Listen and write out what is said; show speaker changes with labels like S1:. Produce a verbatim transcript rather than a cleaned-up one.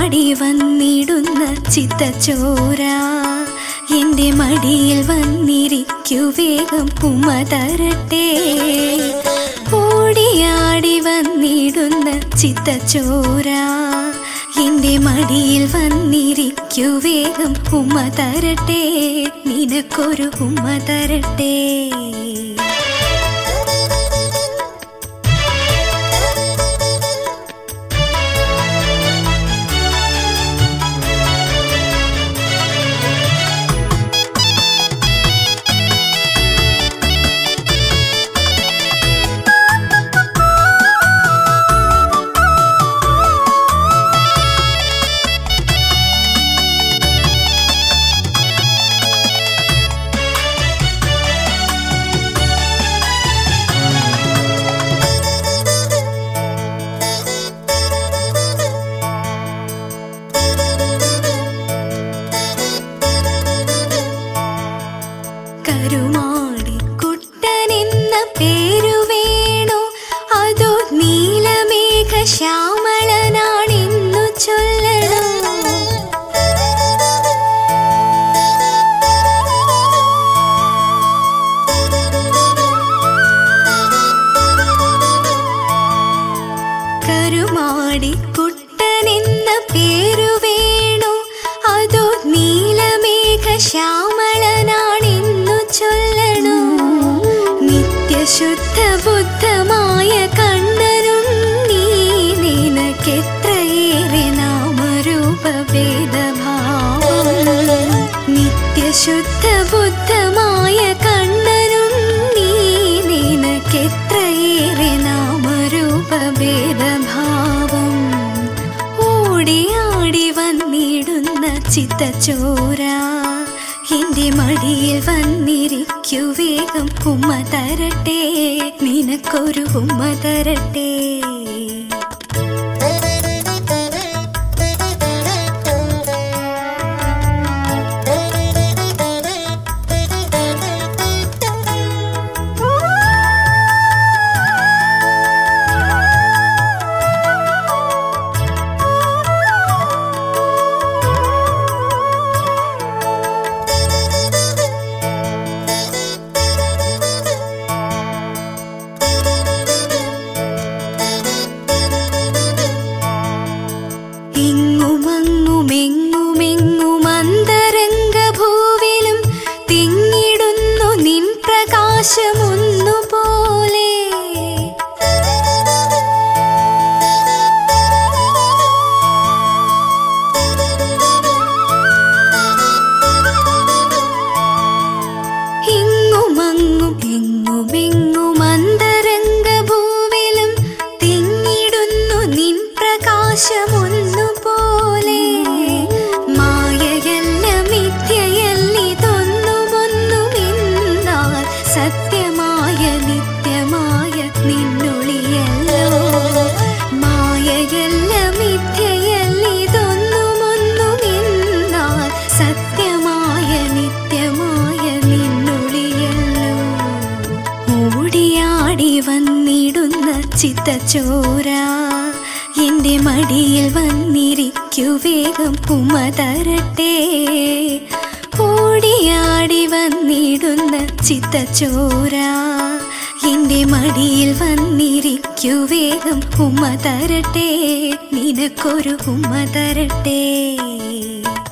S1: ഓടിയാടി വന്നിടുന്ന ചിത്തച്ചോര എന്റെ മടിയിൽ വന്നിരിക്കു വേഗം ഉമ്മ തരട്ടെ. ഓടിയാടി വന്നിടുന്ന ചിത്തച്ചോര എന്റെ മടിയിൽ വന്നിരിക്കു വേഗം ഉമ്മ തരട്ടെ. നിനക്കൊരു ഉമ്മ തരട്ടെ. കരുമാടി കുട്ടനെന്ന പേരു വേണോ അതോ നീലമേഘ ശ്യാമളനാണെന്നു ചൊല്ലണോ? കരുമാടി കുട്ടനെന്ന പേരു വേണോ അതോ നീലമേഘ ശ്യാമളനാണെന്നു ചൊല്ലണോ? നിത്യശുദ്ധ ബുദ്ധമായ കണ്ണനുണ്ണീ നിനക്കെത്രയേറെ നാമരൂപഭേദഭാവം. നിത്യശുദ്ധ ബുദ്ധമായ കണ്ണനുണ്ണീ നിനക്കെത്രയേറെ നാമരൂപഭേദഭാവം. ഓടിയാടി വന്നിടുന്ന ചിത്തച്ചോര എന്റെ മടിയിൽ വന്നിരിക്കു വേഗം ഉമ്മ തരട്ടെ. നിനക്കൊരു ഉമ്മ തരട്ടെ. എങ്ങുമെങ്ങുമെങ്ങും അന്തരംഗഭൂവിലും തിങ്ങിടുന്നു നിൻ പ്രകാശമൊന്നുപോലെ. എങ്ങുമങ്ങും എങ്ങുമെങ്ങും അന്തരംഗഭൂവിലും തിങ്ങിടുന്നു നിൻ പ്രകാശമൊന്നുപോലെ. മായയല്ല മിഥ്യയല്ലിതൊന്നുമൊന്നുമെന്നാൽ സത്യമായ നിത്യമായ നിന്നൊളിയല്ലോ. മായയല്ല മിഥ്യയല്ലിതൊന്നുമൊന്നുമെന്നാൽ സത്യമായ നിത്യമായ നിന്നൊളിയല്ലോ. ഓടിയാടി വന്നിടുന്ന ചിത്തച്ചോര എന്റെ മടിയിൽ വന്നിരിക്കു വേഗം ഉമ്മ തരട്ടെ. ഓടിയാടി വന്നിടുന്ന ചിത്തച്ചോര എന്റെ മടിയിൽ വന്നിരിക്കു വേഗം ഉമ്മ തരട്ടെ. നിനക്കൊരു ഉമ്മ തരട്ടെ.